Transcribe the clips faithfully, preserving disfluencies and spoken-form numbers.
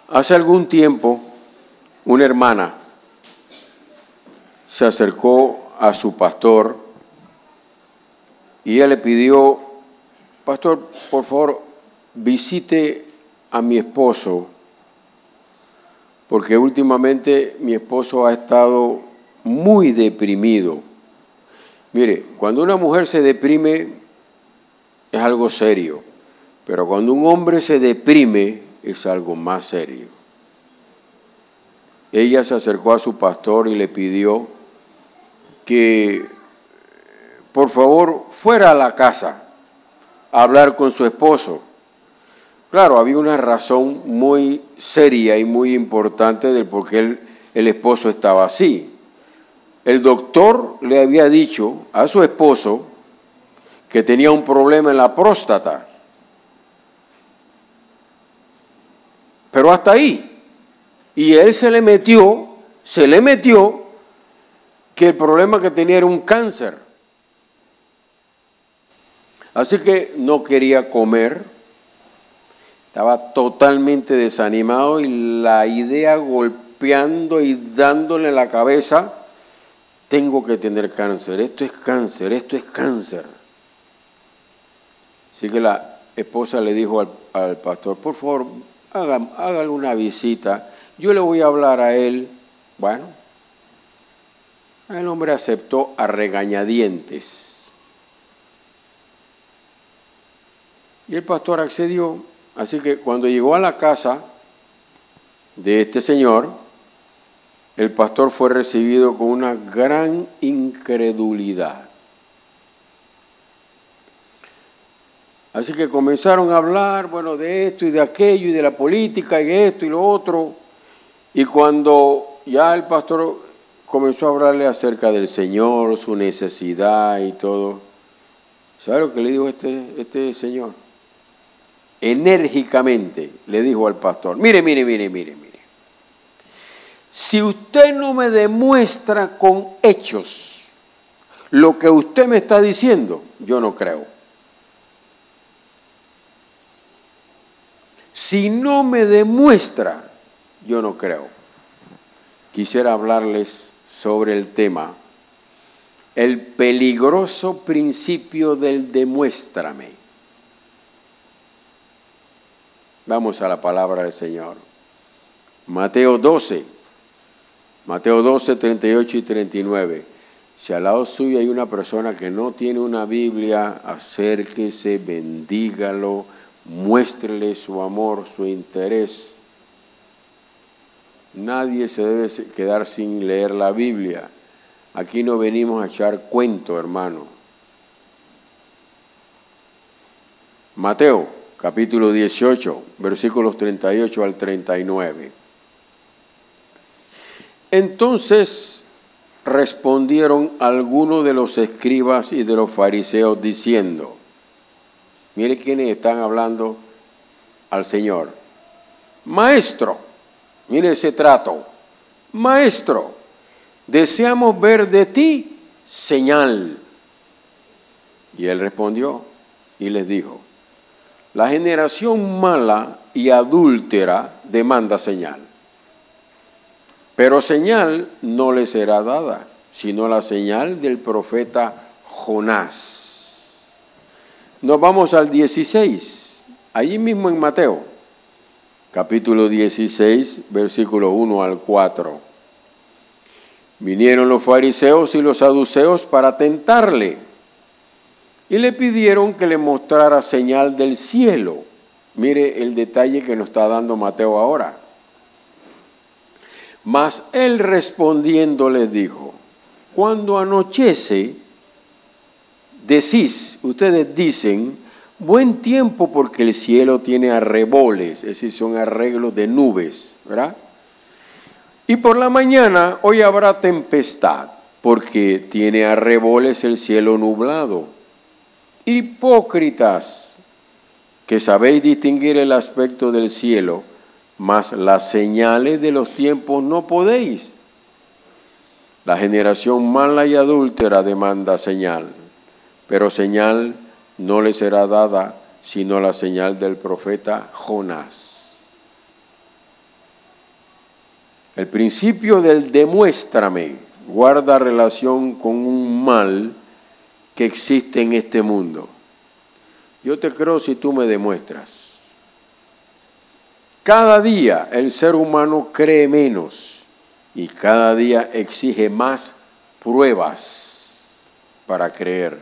Hace algún tiempo, una hermana se acercó a su pastor y ella le pidió: pastor, por favor, visite a mi esposo, porque últimamente mi esposo ha estado muy deprimido. Mire, cuando una mujer se deprime es algo serio, pero cuando un hombre se deprime es algo más serio. Ella se acercó a su pastor y le pidió que por favor fuera a la casa a hablar con su esposo. Claro, había una razón muy seria y muy importante del por qué el, el esposo estaba así. El doctor le había dicho a su esposo que tenía un problema en la próstata. Pero hasta ahí. Y él se le metió, se le metió que el problema que tenía era un cáncer. Así que no quería comer, estaba totalmente desanimado y la idea golpeando y dándole en la cabeza: tengo que tener cáncer, esto es cáncer, esto es cáncer. Así que la esposa le dijo al, al pastor: por favor, haga, hágale una visita, yo le voy a hablar a él. Bueno, el hombre aceptó a regañadientes. Y el pastor accedió. Así que cuando llegó a la casa de este señor, el pastor fue recibido con una gran incredulidad. Así que comenzaron a hablar, bueno, de esto y de aquello y de la política y de esto y lo otro. Y cuando ya el pastor comenzó a hablarle acerca del Señor, su necesidad y todo, ¿sabe lo que le dijo este, este señor? Enérgicamente le dijo al pastor: mire, mire, mire, mire, mire. Si usted no me demuestra con hechos lo que usted me está diciendo, yo no creo. Si no me demuestra, yo no creo. Quisiera hablarles sobre el tema, el peligroso principio del demuéstrame. Vamos a la palabra del Señor. Mateo doce, Mateo doce, treinta y ocho y treinta y nueve. Si al lado suyo hay una persona que no tiene una Biblia, acérquese, bendígalo, muéstrele su amor, su interés. Nadie se debe quedar sin leer la Biblia. Aquí no venimos a echar cuento, hermano. Mateo capítulo dieciocho, versículos treinta y ocho al treinta y nueve. Entonces respondieron algunos de los escribas y de los fariseos diciendo: mire quiénes están hablando al Señor. Maestro, mire ese trato. Maestro, deseamos ver de ti señal. Y él respondió y les dijo: la generación mala y adúltera demanda señal, pero señal no le será dada, sino la señal del profeta Jonás. Nos vamos al dieciséis, allí mismo en Mateo, capítulo dieciséis, versículo uno al cuatro. Vinieron los fariseos y los saduceos para tentarle, y le pidieron que le mostrara señal del cielo. Mire el detalle que nos está dando Mateo ahora. Mas él respondiendo les dijo: cuando anochece, decís, ustedes dicen, buen tiempo porque el cielo tiene arreboles, es decir, son arreglos de nubes, ¿verdad? Y por la mañana hoy habrá tempestad, porque tiene arreboles el cielo nublado. Hipócritas, que sabéis distinguir el aspecto del cielo, mas las señales de los tiempos no podéis. La generación mala y adúltera demanda señal, pero señal no le será dada sino la señal del profeta Jonás. El principio del demuéstrame guarda relación con un mal que existe en este mundo. Yo te creo si tú me demuestras. Cada día el ser humano cree menos y cada día exige más pruebas para creer.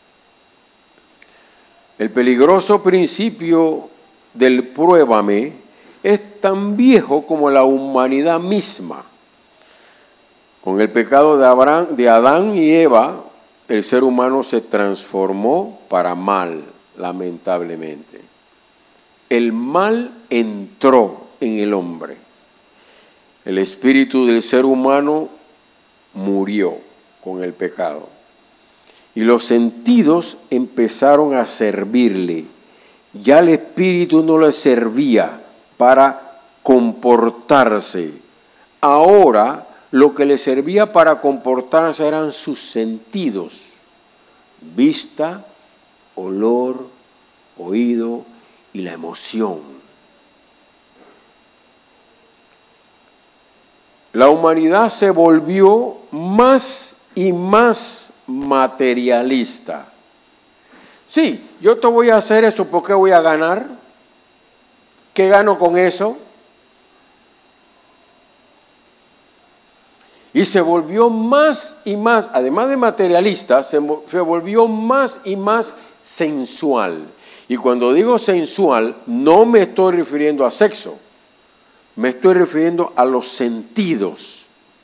El peligroso principio del pruébame es tan viejo como la humanidad misma. Con el pecado de, Abraham, de Adán y Eva, el ser humano se transformó para mal, lamentablemente. El mal entró en el hombre. El espíritu del ser humano murió con el pecado. Y los sentidos empezaron a servirle. Ya el espíritu no le servía para comportarse. Ahora lo que le servía para comportarse eran sus sentidos. Vista, olor, oído y la emoción. La humanidad se volvió más y más materialista. Sí, yo te voy a hacer eso, ¿por qué voy a ganar? ¿Qué gano con eso? Y se volvió más y más, además de materialista, se, se volvió más y más sensual. Y cuando digo sensual, no me estoy refiriendo a sexo, me estoy refiriendo a los sentidos.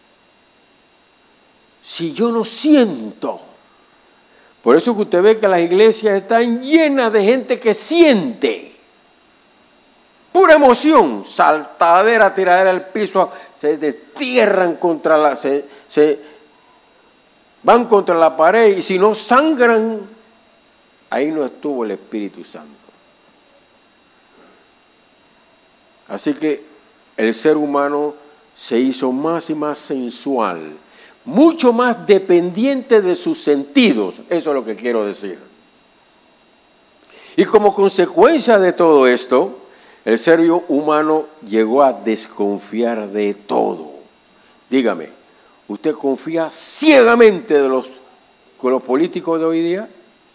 Si yo no siento, por eso que usted ve que las iglesias están llenas de gente que siente, pura emoción, saltadera, tiradera al piso, se destierran contra la, se, se van contra la pared y si no sangran, ahí no estuvo el Espíritu Santo. Así que el ser humano se hizo más y más sensual, mucho más dependiente de sus sentidos, eso es lo que quiero decir. Y como consecuencia de todo esto, el ser humano llegó a desconfiar de todo. Dígame, ¿usted confía ciegamente de los, con los políticos de hoy día?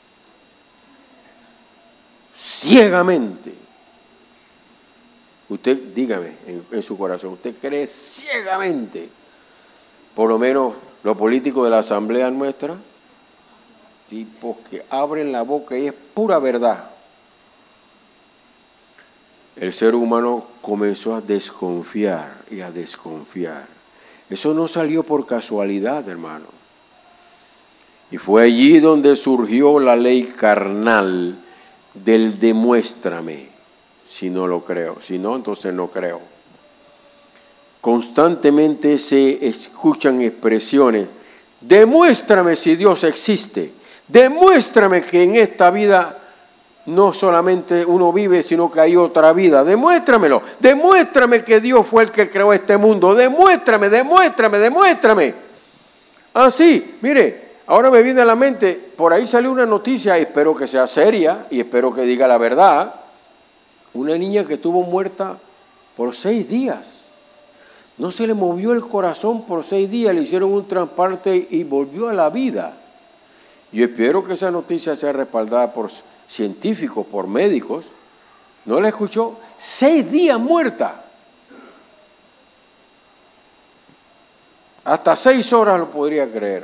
Ciegamente. Usted, dígame en, en su corazón, ¿usted cree ciegamente? Por lo menos los políticos de la asamblea nuestra, tipos que abren la boca y es pura verdad. El ser humano comenzó a desconfiar y a desconfiar. Eso no salió por casualidad, hermano. Y fue allí donde surgió la ley carnal del demuéstrame, si no lo creo. Si no, entonces no creo. Constantemente se escuchan expresiones, demuéstrame si Dios existe, demuéstrame que en esta vida no solamente uno vive, sino que hay otra vida, demuéstramelo, demuéstrame que Dios fue el que creó este mundo, demuéstrame, demuéstrame, demuéstrame. Ah, sí, mire, ahora me viene a la mente, por ahí salió una noticia, espero que sea seria y espero que diga la verdad, una niña que estuvo muerta por seis días. No se le movió el corazón por seis días, le hicieron un trasplante y volvió a la vida. Yo espero que esa noticia sea respaldada por científicos, por médicos. ¿No la escuchó? Seis días muerta. Hasta seis horas lo podría creer.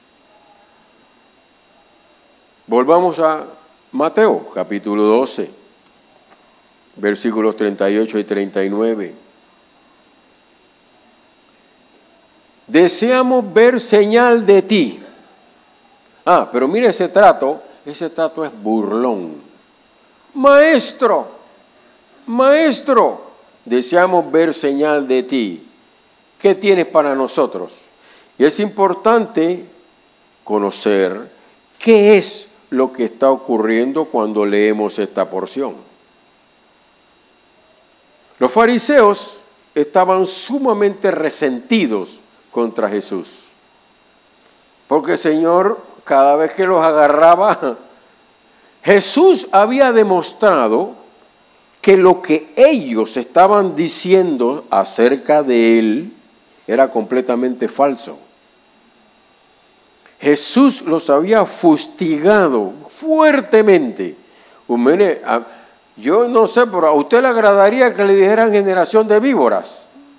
Volvamos a Mateo, capítulo doce, versículos treinta y ocho y treinta y nueve. Deseamos ver señal de ti. Ah, pero mire ese trato, ese trato es burlón. Maestro, maestro, deseamos ver señal de ti. ¿Qué tienes para nosotros? Y es importante conocer qué es lo que está ocurriendo cuando leemos esta porción. Los fariseos estaban sumamente resentidos contra Jesús, porque el Señor, cada vez que los agarraba, Jesús había demostrado que lo que ellos estaban diciendo acerca de Él era completamente falso. Jesús los había fustigado fuertemente. Yo no sé, pero a usted le agradaría que le dijeran generación de víboras.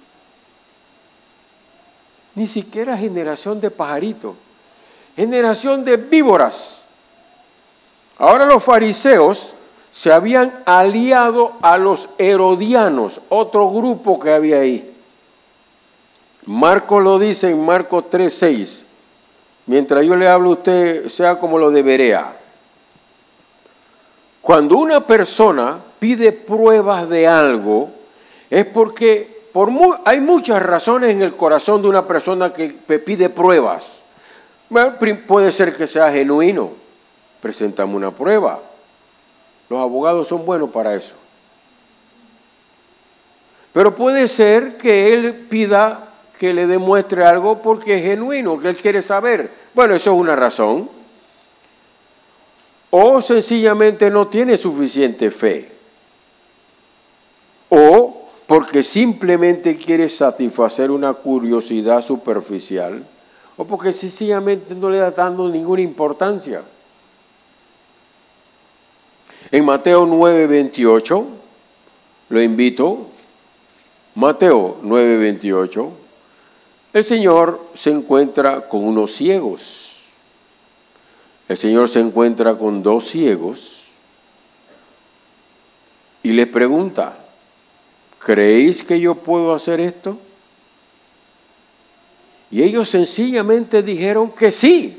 Ni siquiera generación de pajaritos. Generación de víboras. Ahora los fariseos se habían aliado a los herodianos, otro grupo que había ahí. Marcos lo dice en Marcos tres seis. Mientras yo le hablo a usted, sea como lo de Berea. Cuando una persona pide pruebas de algo, es porque por mu- hay muchas razones en el corazón de una persona que pide pruebas. Bueno, puede ser que sea genuino. Presentamos una prueba. Los abogados son buenos para eso. Pero puede ser que él pida que le demuestre algo porque es genuino, que él quiere saber. Bueno, eso es una razón. O sencillamente no tiene suficiente fe. O porque simplemente quiere satisfacer una curiosidad superficial. O porque sencillamente no le da dando ninguna importancia. En Mateo nueve veintiocho, lo invito, Mateo nueve veintiocho, el Señor se encuentra con unos ciegos. El Señor se encuentra con dos ciegos y les pregunta, ¿creéis que yo puedo hacer esto? Y ellos sencillamente dijeron que sí.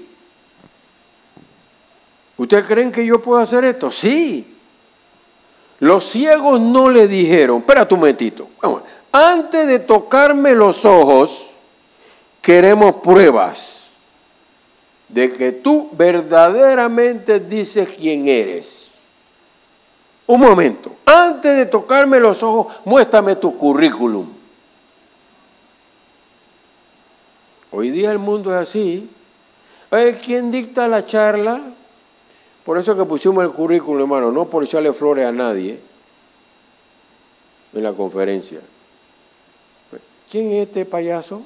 ¿Ustedes creen que yo puedo hacer esto? Sí. Los ciegos no le dijeron, espérate un momentito, vamos, antes de tocarme los ojos, queremos pruebas de que tú verdaderamente dices quién eres. Un momento, antes de tocarme los ojos, muéstrame tu currículum. Hoy día el mundo es así. ¿Quién dicta la charla? Por eso que pusimos el currículum, hermano, no por echarle flores a nadie en la conferencia. ¿Quién es este payaso?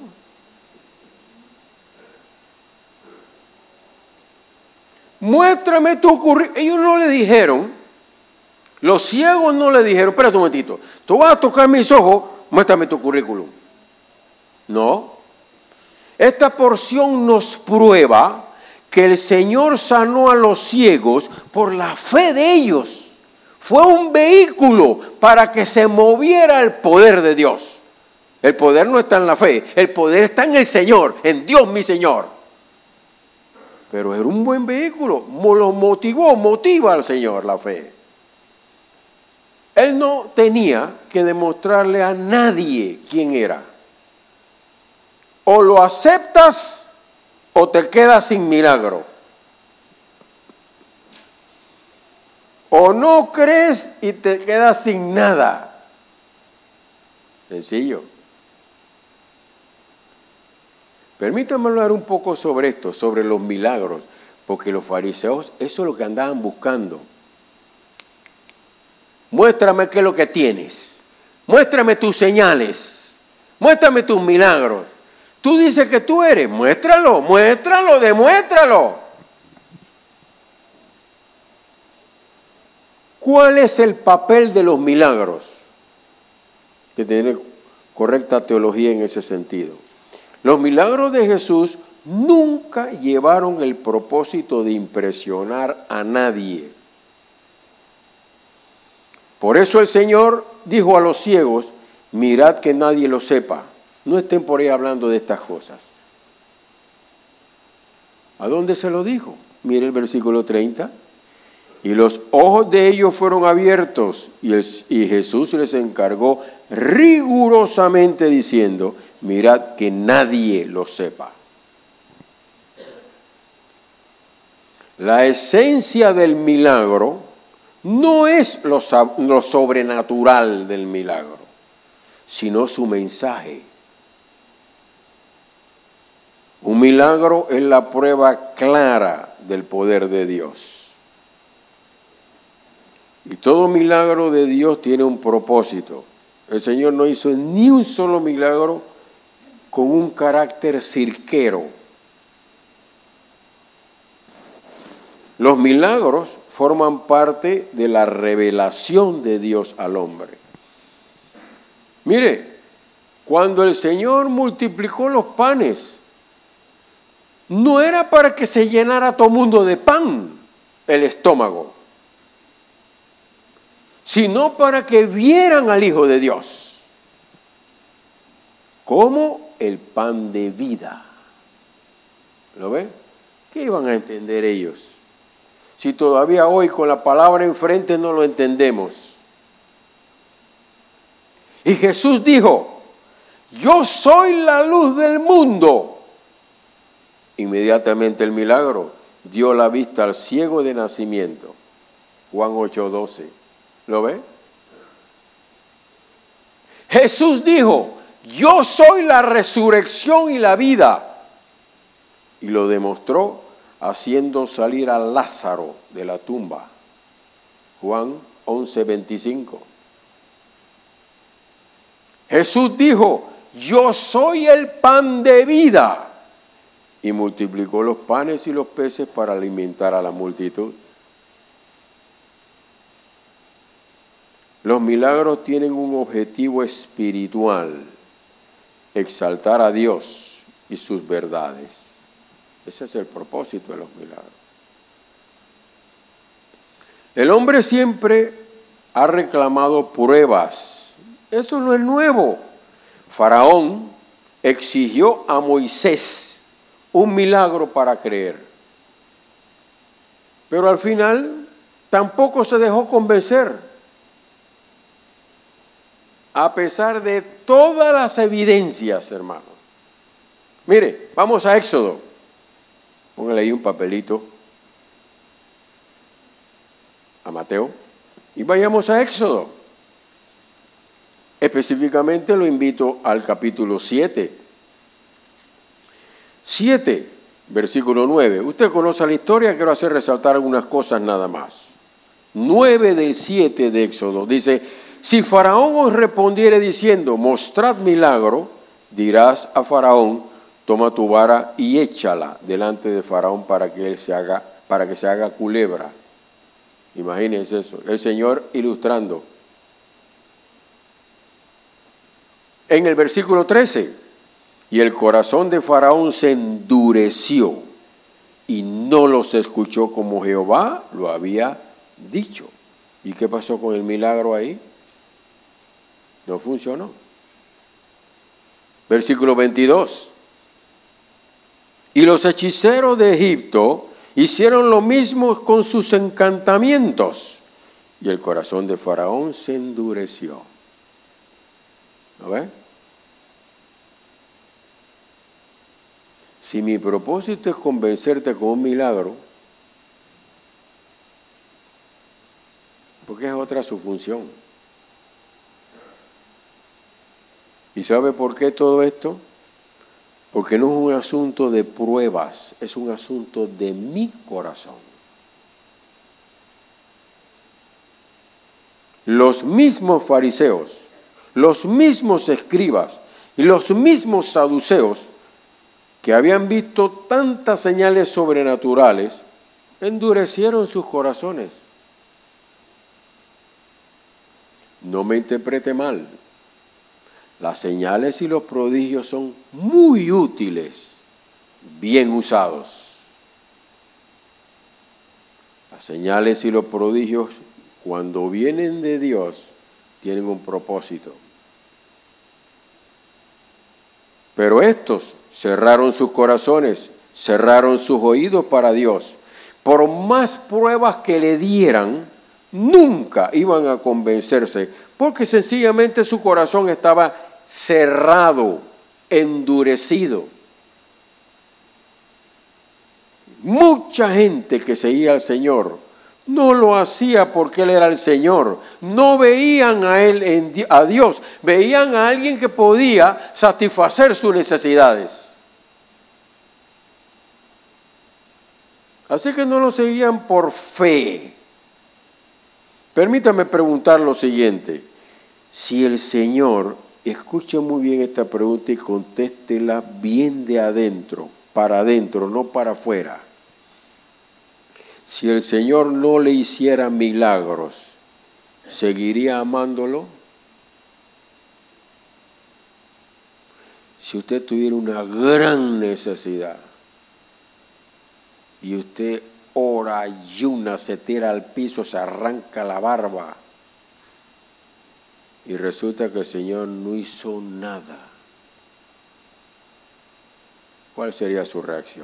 Muéstrame tu currículum. Ellos no le dijeron, los ciegos no le dijeron, espérate un momentito, tú vas a tocar mis ojos, muéstrame tu currículum. No. Esta porción nos prueba que el Señor sanó a los ciegos por la fe de ellos. Fue un vehículo para que se moviera el poder de Dios. El poder no está en la fe, el poder está en el Señor, en Dios mi Señor. Pero era un buen vehículo, lo motivó, motiva al Señor la fe. Él no tenía que demostrarle a nadie quién era. O lo aceptas o te quedas sin milagro. O no crees y te quedas sin nada. Sencillo. Permítanme hablar un poco sobre esto, sobre los milagros, porque los fariseos, eso es lo que andaban buscando. Muéstrame qué es lo que tienes. Muéstrame tus señales. Muéstrame tus milagros. Tú dices que tú eres, muéstralo, muéstralo, demuéstralo. ¿Cuál es el papel de los milagros? Que tiene correcta teología en ese sentido. Los milagros de Jesús nunca llevaron el propósito de impresionar a nadie. Por eso el Señor dijo a los ciegos, mirad que nadie lo sepa. No estén por ahí hablando de estas cosas. ¿A dónde se lo dijo? Mire el versículo treinta. Y los ojos de ellos fueron abiertos y, el, y Jesús les encargó rigurosamente diciendo, mirad que nadie lo sepa. La esencia del milagro no es lo, lo sobrenatural del milagro, sino su mensaje. Un milagro es la prueba clara del poder de Dios. Y todo milagro de Dios tiene un propósito. El Señor no hizo ni un solo milagro con un carácter cirquero. Los milagros forman parte de la revelación de Dios al hombre. Mire, cuando el Señor multiplicó los panes, no era para que se llenara todo mundo de pan el estómago, sino para que vieran al Hijo de Dios como el pan de vida. ¿Lo ven? ¿Qué iban a entender ellos? Si todavía hoy con la palabra enfrente no lo entendemos. Y Jesús dijo, yo soy la luz del mundo. Inmediatamente el milagro dio la vista al ciego de nacimiento. Juan ocho doce. ¿Lo ve? Jesús dijo, yo soy la resurrección y la vida. Y lo demostró haciendo salir a Lázaro de la tumba. Juan once veinticinco. Jesús dijo, yo soy el pan de vida. Y multiplicó los panes y los peces para alimentar a la multitud. Los milagros tienen un objetivo espiritual, exaltar a Dios y sus verdades. Ese es el propósito de los milagros. El hombre siempre ha reclamado pruebas. Eso no es nuevo. Faraón exigió a Moisés un milagro para creer. Pero al final tampoco se dejó convencer. A pesar de todas las evidencias, hermanos. Mire, vamos a Éxodo. Póngale ahí un papelito a Mateo y vayamos a Éxodo. Específicamente lo invito al capítulo siete. siete, versículo nueve. Usted conoce la historia, quiero hacer resaltar algunas cosas nada más. nueve del siete de Éxodo dice, si Faraón os respondiere diciendo, mostrad milagro, dirás a Faraón, toma tu vara y échala delante de Faraón para que él se haga, para que se haga culebra. Imagínense eso, el Señor ilustrando. En el versículo trece, y el corazón de Faraón se endureció y no los escuchó como Jehová lo había dicho. ¿Y qué pasó con el milagro ahí? No funcionó. Versículo veintidós. Y los hechiceros de Egipto hicieron lo mismo con sus encantamientos. Y el corazón de Faraón se endureció. ¿Lo ves? Si mi propósito es convencerte con un milagro, porque es otra su función. ¿Y sabe por qué todo esto? Porque no es un asunto de pruebas, es un asunto de mi corazón. Los mismos fariseos, los mismos escribas y los mismos saduceos que habían visto tantas señales sobrenaturales, endurecieron sus corazones. No me interprete mal. Las señales y los prodigios son muy útiles, bien usados. Las señales y los prodigios, cuando vienen de Dios, tienen un propósito. Pero estos cerraron sus corazones, cerraron sus oídos para Dios. Por más pruebas que le dieran, nunca iban a convencerse, porque sencillamente su corazón estaba cerrado, endurecido. Mucha gente que seguía al Señor no lo hacía porque Él era el Señor. No veían a Él, en, a Dios, veían a alguien que podía satisfacer sus necesidades. Así que no lo seguían por fe. Permítame preguntar lo siguiente. Si el Señor escuche muy bien esta pregunta y contéstela bien de adentro, para adentro, no para afuera. Si el Señor no le hiciera milagros, ¿seguiría amándolo? Si usted tuviera una gran necesidad y usted ora, ayuna, se tira al piso, se arranca la barba y resulta que el Señor no hizo nada, ¿cuál sería su reacción?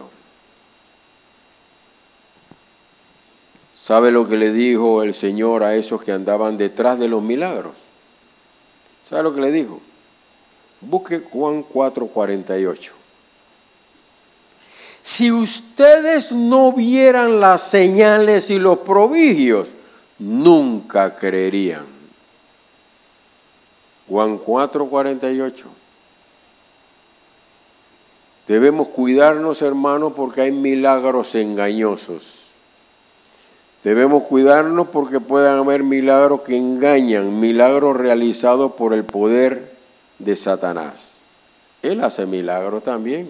¿Sabe lo que le dijo el Señor a esos que andaban detrás de los milagros? ¿Sabe lo que le dijo? Busque Juan cuatro cuarenta y ocho. Si ustedes no vieran las señales y los prodigios, nunca creerían. Juan cuatro cuarenta y ocho. Debemos cuidarnos, hermanos, porque hay milagros engañosos. Debemos cuidarnos porque puedan haber milagros que engañan, milagros realizados por el poder de Satanás. Él hace milagros también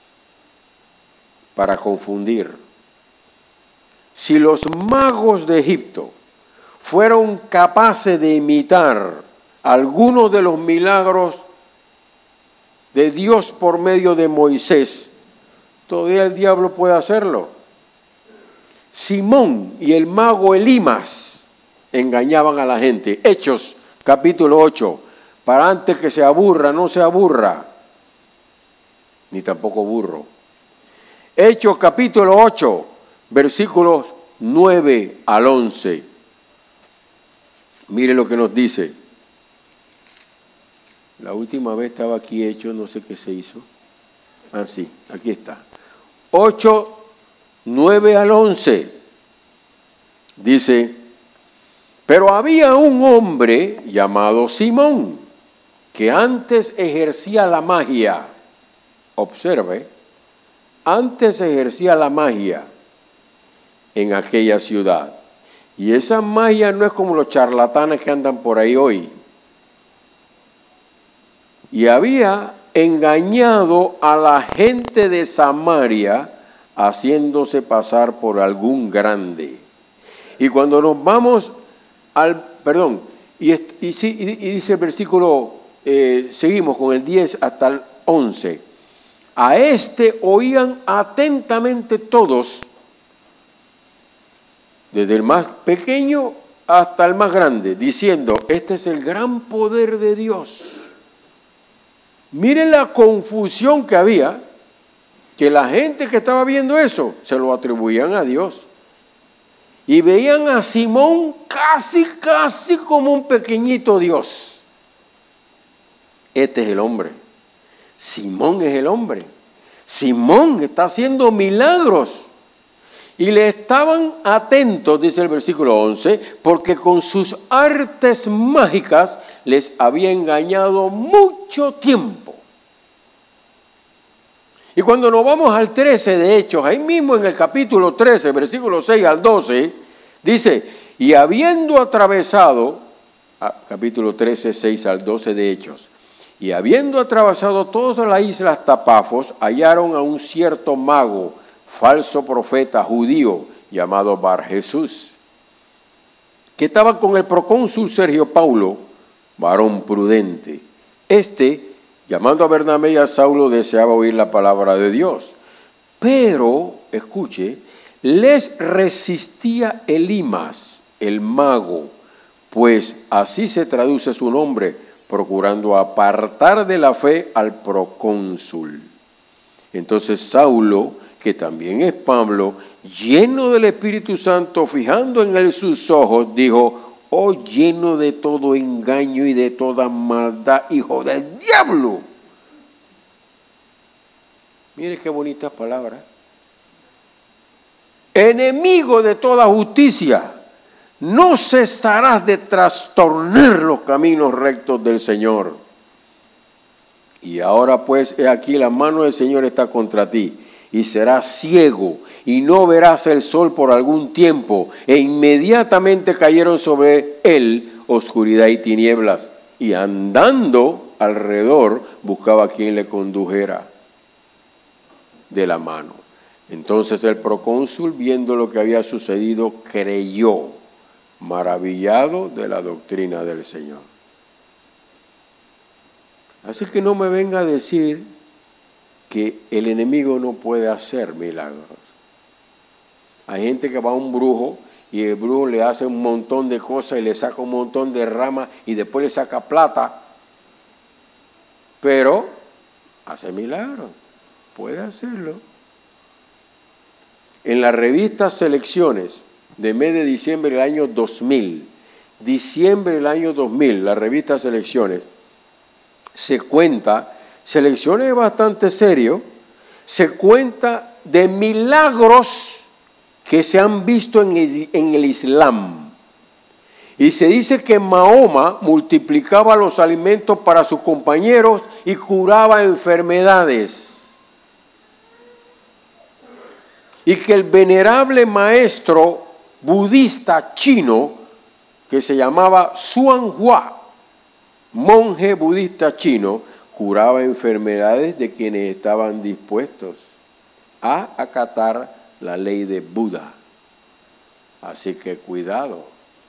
para confundir. Si los magos de Egipto fueron capaces de imitar algunos de los milagros de Dios por medio de Moisés, todavía el diablo puede hacerlo. Simón y el mago Elimas engañaban a la gente. Hechos capítulo ocho. Para antes que se aburra, no se aburra, ni tampoco burro. Hechos capítulo ocho, versículos nueve al once. Mire lo que nos dice. La última vez estaba aquí Hechos, no sé qué se hizo. Ah, sí, aquí está. ocho, nueve al once. Dice, pero había un hombre llamado Simón, que antes ejercía la magia. Observe, antes ejercía la magia en aquella ciudad. Y esa magia no es como los charlatanes que andan por ahí hoy. Y había engañado a la gente de Samaria, haciéndose pasar por algún grande. Y cuando nos vamos al, perdón, y, y, y, y dice el versículo, eh, seguimos con el diez hasta el once. A este oían atentamente todos, desde el más pequeño hasta el más grande, diciendo, este es el gran poder de Dios. Miren la confusión que había, que la gente que estaba viendo eso se lo atribuían a Dios. Y veían a Simón casi, casi como un pequeñito Dios. Este es el hombre. Simón es el hombre. Simón está haciendo milagros. Y le estaban atentos, dice el versículo once, porque con sus artes mágicas les había engañado mucho tiempo. Y cuando nos vamos al trece de Hechos, ahí mismo en el capítulo trece, versículo seis al doce, dice, y habiendo atravesado, capítulo trece, seis al doce de Hechos, y habiendo atravesado toda la isla hasta Pafos, hallaron a un cierto mago, falso profeta judío, llamado Bar Jesús, que estaba con el procónsul Sergio Paulo, varón prudente. Este, llamando a Bernabé y a Saulo, deseaba oír la palabra de Dios. Pero, escuche, les resistía Elimas, el mago, pues así se traduce su nombre, procurando apartar de la fe al procónsul. Entonces Saulo, que también es Pablo, lleno del Espíritu Santo, fijando en él sus ojos, dijo, oh lleno de todo engaño y de toda maldad, hijo del diablo. Mire qué bonitas palabras. Enemigo de toda justicia, no cesarás de trastornar los caminos rectos del Señor. Y ahora pues, he aquí la mano del Señor está contra ti, y serás ciego, y no verás el sol por algún tiempo. E inmediatamente cayeron sobre él oscuridad y tinieblas, y andando alrededor buscaba a quien le condujera de la mano. Entonces el procónsul, viendo lo que había sucedido, creyó, maravillado de la doctrina del Señor. Así que no me venga a decir que el enemigo no puede hacer milagros. Hay gente que va a un brujo y el brujo le hace un montón de cosas y le saca un montón de ramas y después le saca plata, pero hace milagros, puede hacerlo. En la revista Selecciones de mes de diciembre del año dos mil, diciembre del año dos mil, la revista Selecciones, se cuenta, Selecciones es bastante serio, se cuenta de milagros que se han visto en el, en el Islam. Y se dice que Mahoma multiplicaba los alimentos para sus compañeros y curaba enfermedades. Y que el venerable maestro budista chino, que se llamaba Xuan Hua, monje budista chino, curaba enfermedades de quienes estaban dispuestos a acatar la ley de Buda. Así que cuidado.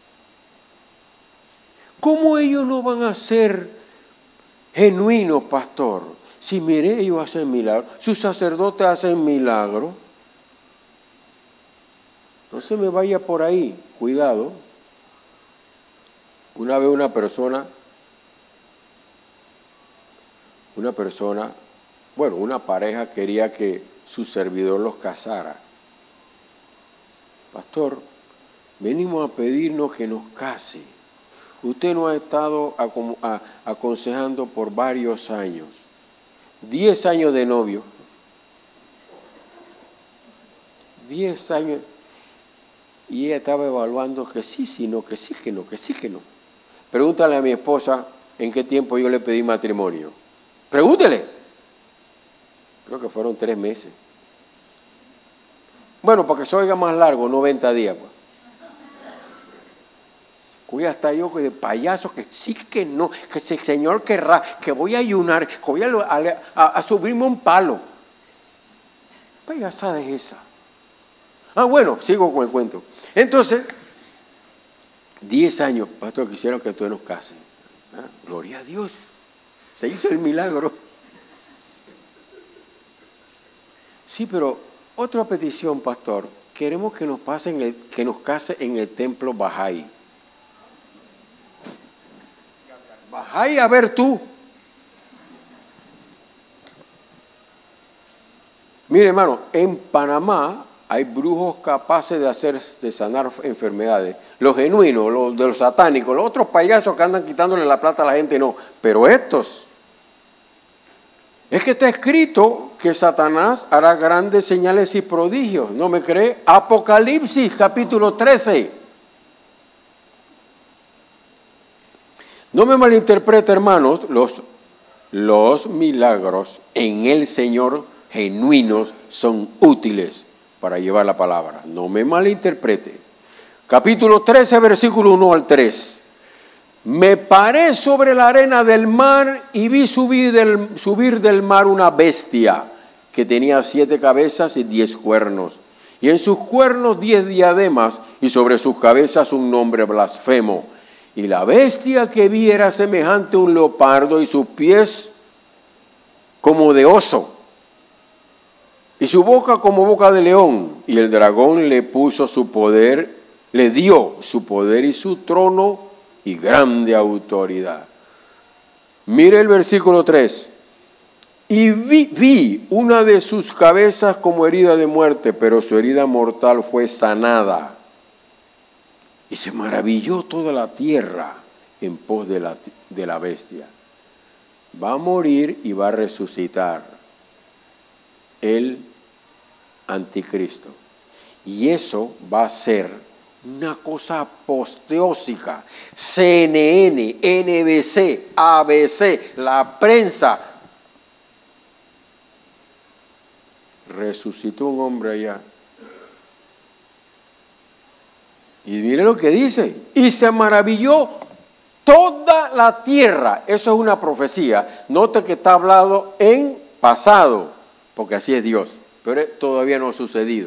¿Cómo ellos no van a ser genuinos, pastor? Si mire, ellos hacen milagros, sus sacerdotes hacen milagros. No se me vaya por ahí, cuidado. Una vez una persona, una persona, bueno, una pareja quería que su servidor los casara. Pastor, venimos a pedirnos que nos case. Usted nos ha estado aconsejando por varios años, diez años de novio, diez años. Y ella estaba evaluando que sí, sí, no, que sí, que no, que sí, que no. Pregúntale a mi esposa en qué tiempo yo le pedí matrimonio. Pregúntele. Creo que fueron tres meses. Bueno, para que se oiga más largo, noventa días. Pues. Voy hasta yo de payaso que sí, que no, que si el Señor querrá, que voy a ayunar, que voy a, a, a subirme un palo. Payasada es esa. Ah, bueno, sigo con el cuento. Entonces, diez años, pastor, quisieron que tú nos cases. ¿Ah? Gloria a Dios. Se hizo el milagro. Sí, pero otra petición, pastor. Queremos que nos pasen el, que nos case en el templo Bahá'í. Bahá'í, a ver tú. Mire, hermano, en Panamá hay brujos capaces de hacer, de sanar enfermedades. Los genuinos, los de los satánicos, los otros payasos que andan quitándole la plata a la gente, no. Pero estos, es que está escrito que Satanás hará grandes señales y prodigios. ¿No me cree? Apocalipsis, capítulo trece. No me malinterprete, hermanos, los, los milagros en el Señor genuinos son útiles para llevar la palabra. No me malinterprete. Capítulo trece, versículo uno al tres. Me paré sobre la arena del mar y vi subir del, subir del mar una bestia que tenía siete cabezas y diez cuernos. Y en sus cuernos diez diademas y sobre sus cabezas un nombre blasfemo. Y la bestia que vi era semejante a un leopardo y sus pies como de oso. Y su boca como boca de león, y el dragón le puso su poder, le dio su poder y su trono y grande autoridad. Mire el versículo tres. Y vi, vi una de sus cabezas como herida de muerte, pero su herida mortal fue sanada. Y se maravilló toda la tierra en pos de la, de la bestia. Va a morir y va a resucitar el anticristo. Y eso va a ser una cosa aposteósica. C N N, N B C, A B C, la prensa. Resucitó un hombre allá. Y mire lo que dice. Y se maravilló toda la tierra. Eso es una profecía. Note que está hablado en pasado, porque así es Dios, pero todavía no ha sucedido.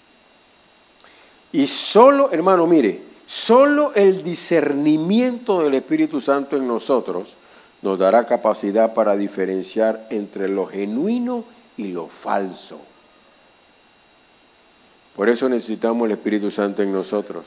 Y solo, hermano, mire, solo el discernimiento del Espíritu Santo en nosotros nos dará capacidad para diferenciar entre lo genuino y lo falso. Por eso necesitamos el Espíritu Santo en nosotros.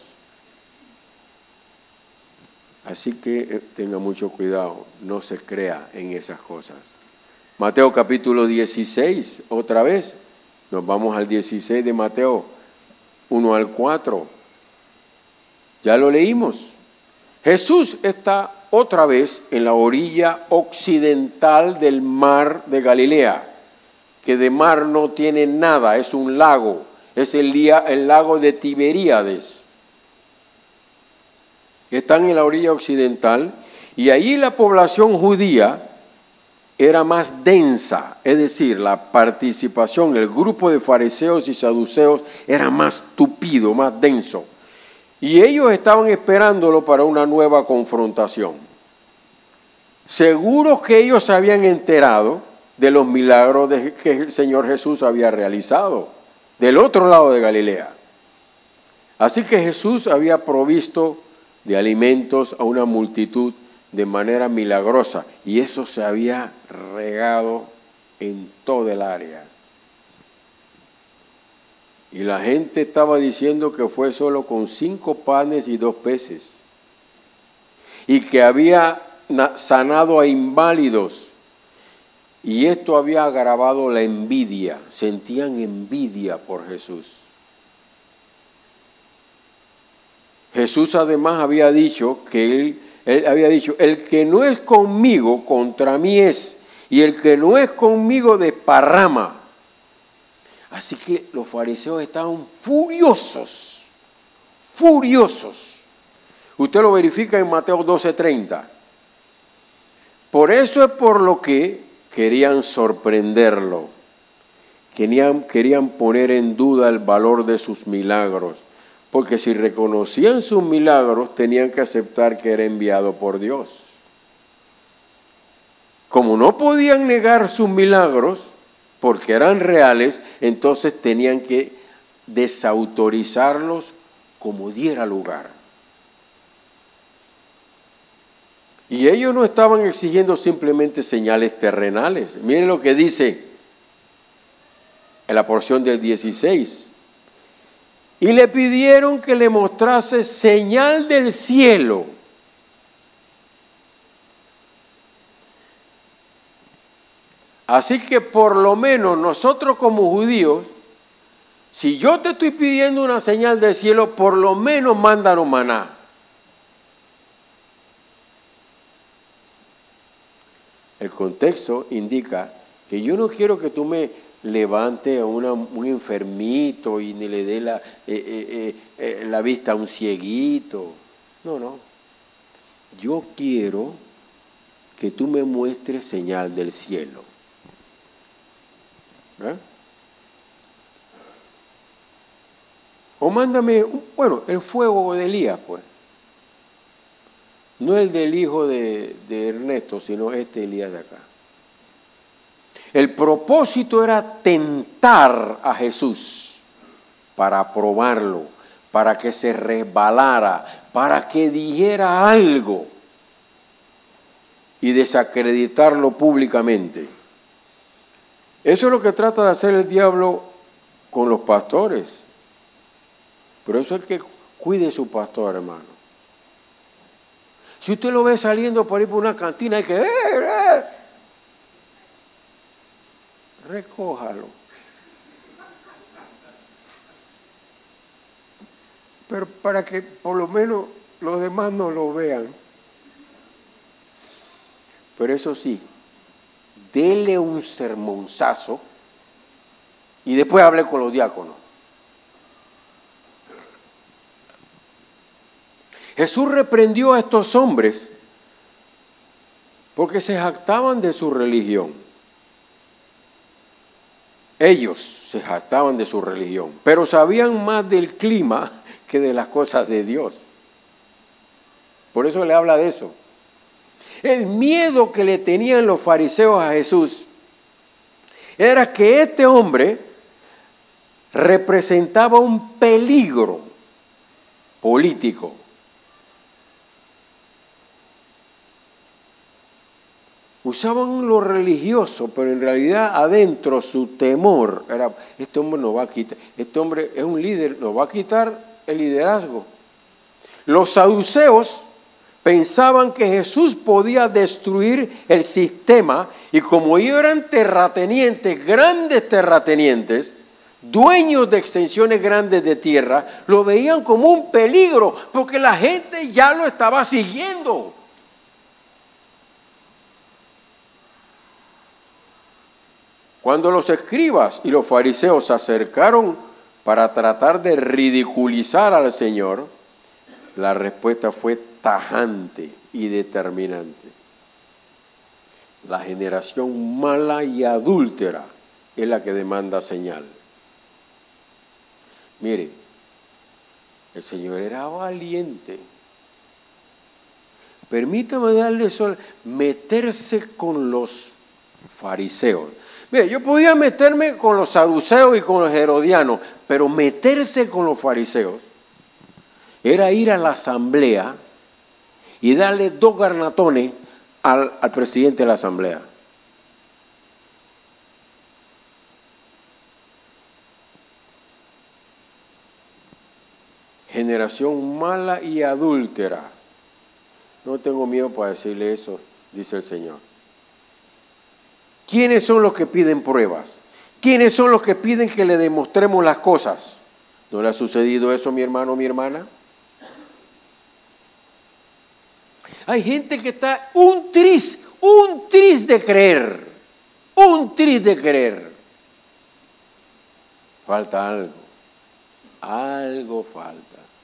Así que eh, tenga mucho cuidado, no se crea en esas cosas. Mateo capítulo dieciséis, otra vez, nos vamos al dieciséis de Mateo, uno al cuatro. Ya lo leímos. Jesús está otra vez en la orilla occidental del mar de Galilea, que de mar no tiene nada, es un lago, es el, el lago de Tiberíades. Están en la orilla occidental y allí la población judía era más densa, es decir, la participación, el grupo de fariseos y saduceos era más tupido, más denso. Y ellos estaban esperándolo para una nueva confrontación. Seguros que ellos se habían enterado de los milagros de que el Señor Jesús había realizado del otro lado de Galilea. Así que Jesús había provisto de alimentos a una multitud de manera milagrosa, y eso se había regado en toda el área. Y la gente estaba diciendo que fue solo con cinco panes y dos peces, y que había sanado a inválidos, y esto había agravado la envidia, sentían envidia por Jesús. Jesús además había dicho que él, él había dicho, el que no es conmigo, contra mí es, y el que no es conmigo desparrama. Así que los fariseos estaban furiosos, furiosos. Usted lo verifica en Mateo doce treinta. Por eso es por lo que querían sorprenderlo, querían, querían poner en duda el valor de sus milagros. Porque si reconocían sus milagros, tenían que aceptar que era enviado por Dios. Como no podían negar sus milagros, porque eran reales, entonces tenían que desautorizarlos como diera lugar. Y ellos no estaban exigiendo simplemente señales terrenales. Miren lo que dice en la porción del dieciséis. Y le pidieron que le mostrase señal del cielo. Así que por lo menos nosotros como judíos, si yo te estoy pidiendo una señal del cielo, por lo menos mándanos maná. El contexto indica que yo no quiero que tú me levante a una, un enfermito y ni le dé la, eh, eh, eh, la vista a un cieguito. No, no. Yo quiero que tú me muestres señal del cielo. ¿Eh? O mándame, bueno, el fuego de Elías, pues. No el del hijo de, de Ernesto, sino este Elías de acá. El propósito era tentar a Jesús para probarlo, para que se resbalara, para que dijera algo y desacreditarlo públicamente. Eso es lo que trata de hacer el diablo con los pastores. Por eso es que cuide su pastor, hermano. Si usted lo ve saliendo por ahí por una cantina, hay que... ¡Eh, eh! Recójalo. Pero para que por lo menos los demás no lo vean. Pero eso sí, dele un sermonzazo y después hable con los diáconos. Jesús reprendió a estos hombres porque se jactaban de su religión. Ellos se jactaban de su religión, pero sabían más del clima que de las cosas de Dios. Por eso le habla de eso. El miedo que le tenían los fariseos a Jesús era que este hombre representaba un peligro político. Usaban lo religioso, pero en realidad adentro su temor era, este hombre nos va a quitar, este hombre es un líder, nos va a quitar el liderazgo. Los saduceos pensaban que Jesús podía destruir el sistema y como ellos eran terratenientes, grandes terratenientes, dueños de extensiones grandes de tierra, lo veían como un peligro porque la gente ya lo estaba siguiendo. Cuando los escribas y los fariseos se acercaron para tratar de ridiculizar al Señor, la respuesta fue tajante y determinante. La generación mala y adúltera es la que demanda señal. Mire, el Señor era valiente. Permítame darle sol, meterse con los fariseos. Mire, yo podía meterme con los saduceos y con los herodianos, pero meterse con los fariseos era ir a la asamblea y darle dos garnatones al, al presidente de la asamblea. Generación mala y adúltera. No tengo miedo para decirle eso, dice el Señor. ¿Quiénes son los que piden pruebas? ¿Quiénes son los que piden que le demostremos las cosas? ¿No le ha sucedido eso, mi hermano o mi hermana? Hay gente que está un tris, un tris de creer, un tris de creer. Falta algo, algo falta.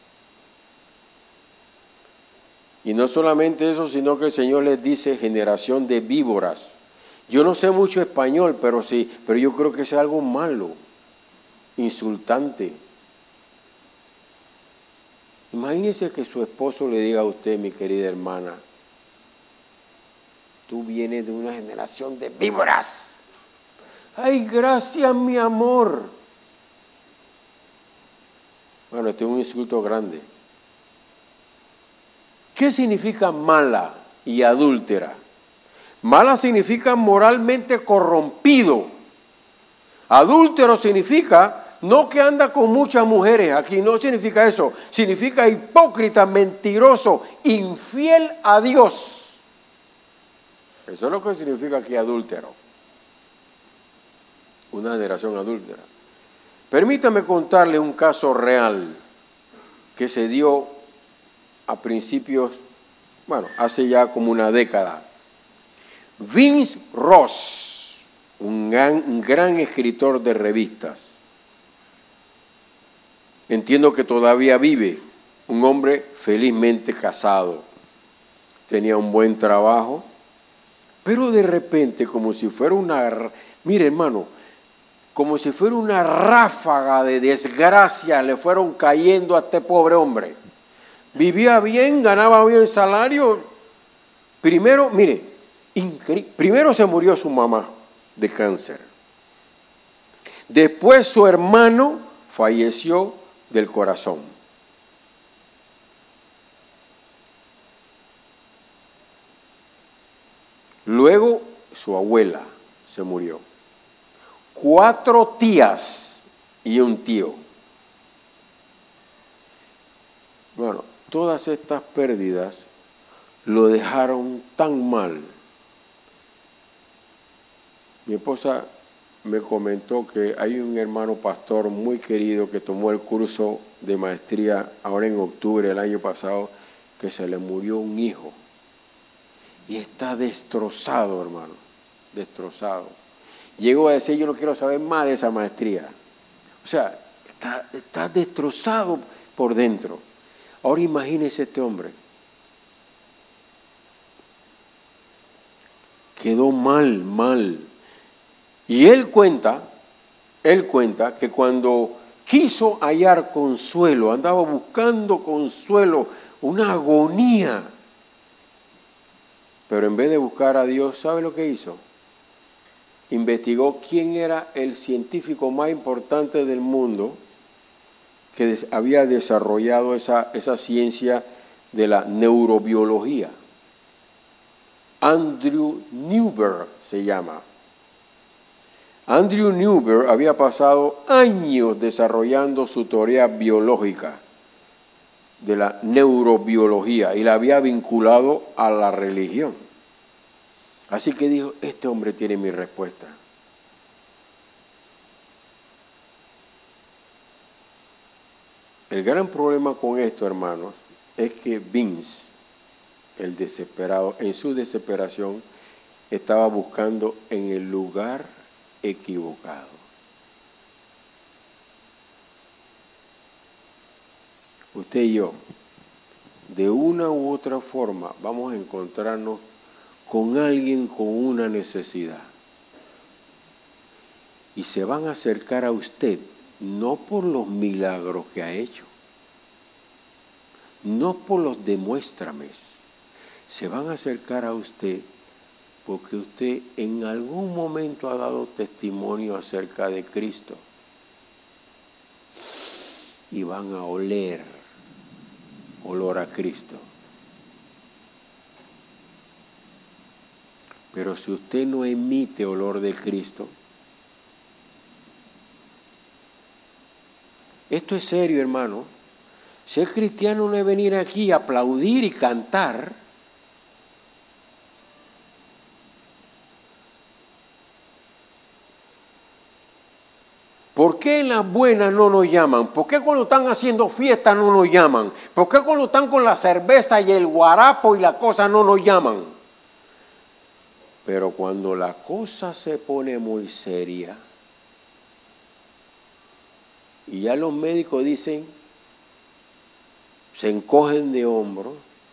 Y no solamente eso, sino que el Señor les dice generación de víboras. Yo no sé mucho español, pero sí, pero yo creo que es algo malo, insultante. Imagínese que su esposo le diga a usted, mi querida hermana, tú vienes de una generación de víboras. Ay, gracias, mi amor. Bueno, este es un insulto grande. ¿Qué significa mala y adúltera? Mala significa moralmente corrompido. Adúltero significa no que anda con muchas mujeres, aquí no significa eso, significa hipócrita, mentiroso, infiel a Dios. Eso es lo que significa aquí adúltero. Una generación adúltera. Permítame contarle un caso real que se dio a principios, bueno, hace ya como una década. Vince Ross, un gran, un gran escritor de revistas, entiendo que todavía vive, un hombre felizmente casado, tenía un buen trabajo, pero de repente, como si fuera una, mire hermano, como si fuera una ráfaga de desgracia, le fueron cayendo a este pobre hombre. Vivía bien, ganaba bien salario. Primero, mire, incre- primero se murió su mamá de cáncer. Después su hermano falleció del corazón. Luego su abuela se murió. Cuatro tías y un tío. Bueno, todas estas pérdidas lo dejaron tan mal. Mi esposa me comentó que hay un hermano pastor muy querido que tomó el curso de maestría ahora en octubre del año pasado, que se le murió un hijo. Y está destrozado, hermano, destrozado. Llegó a decir, yo no quiero saber más de esa maestría. O sea, está, está destrozado por dentro. Ahora imagínese este hombre. Quedó mal, mal. Y él cuenta, él cuenta que cuando quiso hallar consuelo, andaba buscando consuelo, una agonía. Pero en vez de buscar a Dios, ¿sabe lo que hizo? Investigó quién era el científico más importante del mundo que des- había desarrollado esa, esa ciencia de la neurobiología. Andrew Newberg se llama. Andrew Newberg había pasado años desarrollando su teoría biológica de la neurobiología y la había vinculado a la religión. Así que dijo, este hombre tiene mi respuesta. El gran problema con esto, hermanos, es que Vince, el desesperado, en su desesperación, estaba buscando en el lugar equivocado. Usted y yo, de una u otra forma, vamos a encontrarnos con alguien con una necesidad. Y se van a acercar a usted, no por los milagros que ha hecho, no por los demuéstrames, se van a acercar a usted porque usted en algún momento ha dado testimonio acerca de Cristo. Y van a oler olor a Cristo. Pero si usted no emite olor de Cristo, esto es serio, hermano. Ser cristiano no es venir aquí a aplaudir y cantar. ¿Por qué en las buenas no nos llaman? ¿Por qué cuando están haciendo fiesta no nos llaman? ¿Por qué cuando están con la cerveza y el guarapo y la cosa no nos llaman? Pero cuando la cosa se pone muy seria y ya los médicos dicen, se encogen de hombros,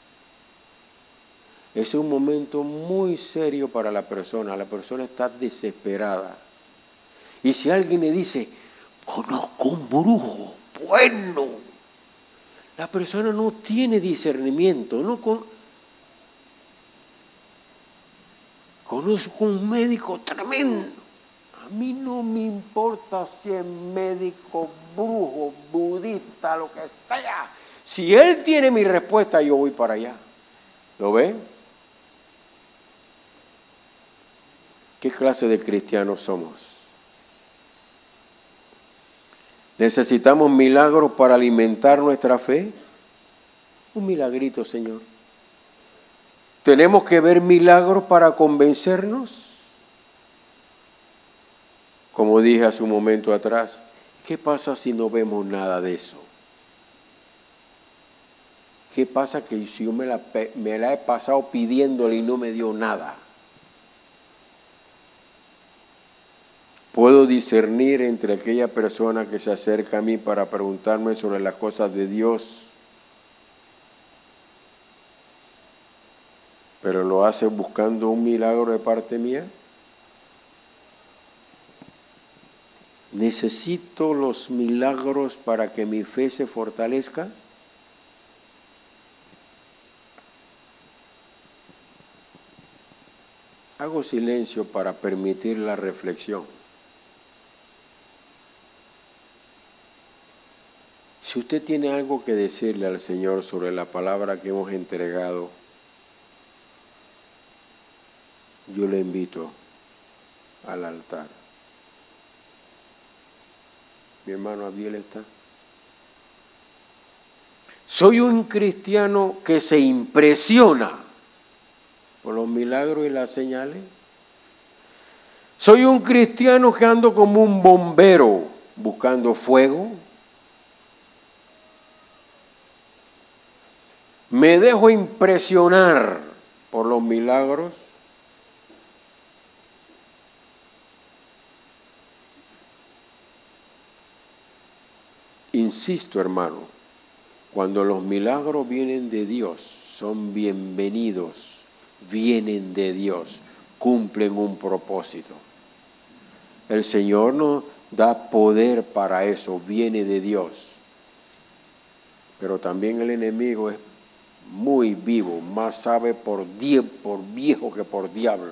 es un momento muy serio para la persona. La persona está desesperada. Y si alguien le dice, conozco un brujo, bueno, la persona no tiene discernimiento, no con... conozco un médico tremendo. A mí no me importa si es médico, brujo, budista, lo que sea. Si él tiene mi respuesta, yo voy para allá. ¿Lo ven? ¿Qué clase de cristianos somos? ¿Necesitamos milagros para alimentar nuestra fe? Un milagrito, Señor. ¿Tenemos que ver milagros para convencernos? Como dije hace un momento atrás, ¿qué pasa si no vemos nada de eso? ¿Qué pasa que si yo me la, me la he pasado pidiéndole y no me dio nada? Puedo discernir entre aquella persona que se acerca a mí para preguntarme sobre las cosas de Dios, pero lo hace buscando un milagro de parte mía. ¿Necesito los milagros para que mi fe se fortalezca? Hago silencio para permitir la reflexión. Si usted tiene algo que decirle al Señor sobre la palabra que hemos entregado, yo le invito al altar. Mi hermano Abdiel está. Soy un cristiano que se impresiona por los milagros y las señales. Soy un cristiano que ando como un bombero buscando fuego. Me dejo impresionar por los milagros. Insisto, hermano, cuando los milagros vienen de Dios, son bienvenidos, vienen de Dios, cumplen un propósito. El Señor nos da poder para eso, viene de Dios. Pero también el enemigo es muy vivo, más sabe por, die, por viejo que por diablo.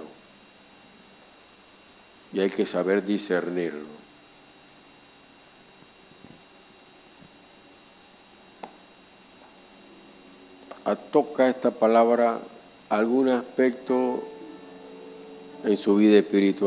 Y hay que saber discernirlo. ¿Toca esta palabra algún aspecto en su vida espiritual?